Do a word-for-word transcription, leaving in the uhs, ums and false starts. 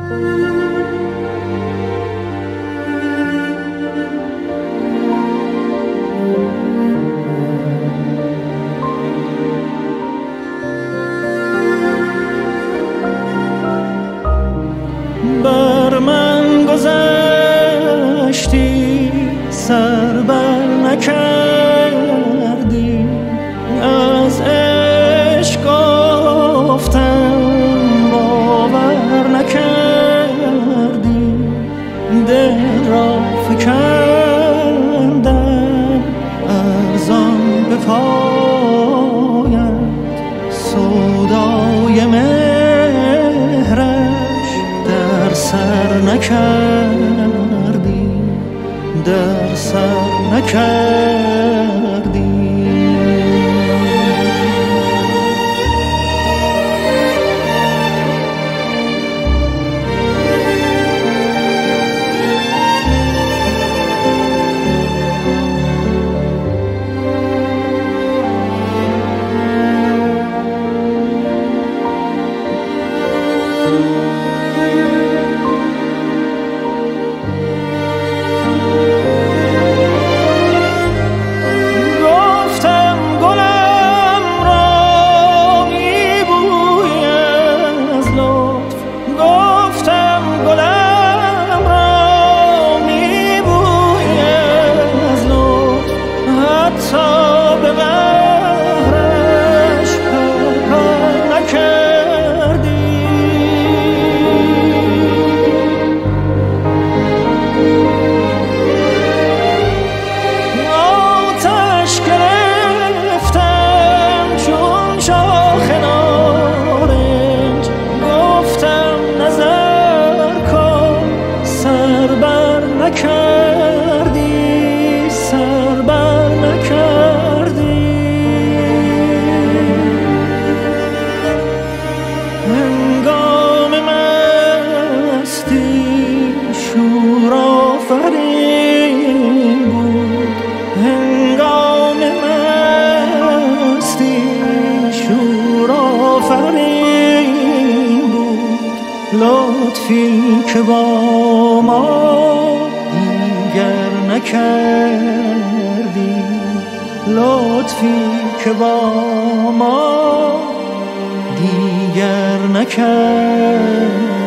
بر من گذشتی سر بر نکردی، از عشق گفتم باور نکردی، دل را فکندم ارزان به پایت، سودای مهرش در سر نکردی، در سر نکردی. لطفی که با ما دیگر نکردی، لطفی که با ما دیگر نکردی.